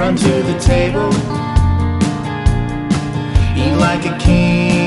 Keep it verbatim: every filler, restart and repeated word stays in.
run to the table, eat like a king.